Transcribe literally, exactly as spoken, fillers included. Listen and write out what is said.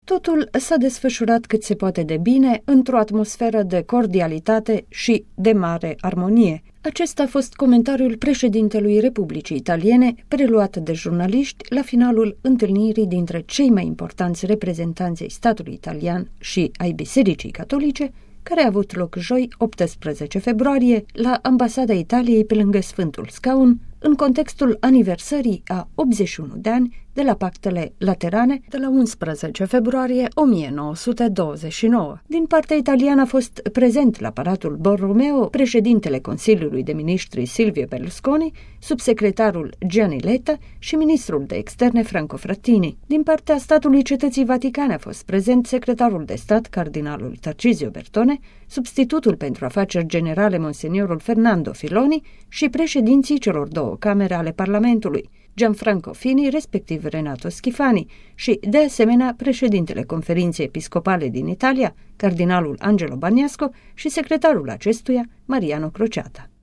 Totul s-a desfășurat cât se poate de bine, într-o atmosferă de cordialitate și de mare armonie. Acesta a fost comentariul președintelui Republicii Italiene, preluat de jurnaliști la finalul întâlnirii dintre cei mai importanți reprezentanți ai statului italian și ai Bisericii Catolice, care a avut loc joi, optsprezece februarie, la Ambasada Italiei pe lângă Sfântul Scaun, în contextul aniversării a optzeci și unu de ani de la Pactele Laterane de la unsprezece februarie o mie nouă sute douăzeci și nouă. Din partea italiană a fost prezent la Palatul Borromeo președintele Consiliului de Ministri Silvio Berlusconi, subsecretarul Gianni Letta și ministrul de externe Franco Frattini. Din partea statului Cetății Vaticane a fost prezent secretarul de stat cardinalul Tarcisio Bertone, substitutul pentru afaceri generale monseniorul Fernando Filoni și președinții celor două camere ale Parlamentului, Gianfranco Fini, respectiv Renato Schifani, și, de asemenea, președintele Conferinței Episcopale din Italia, cardinalul Angelo Bagnasco, și secretarul acestuia, Mariano Crociata.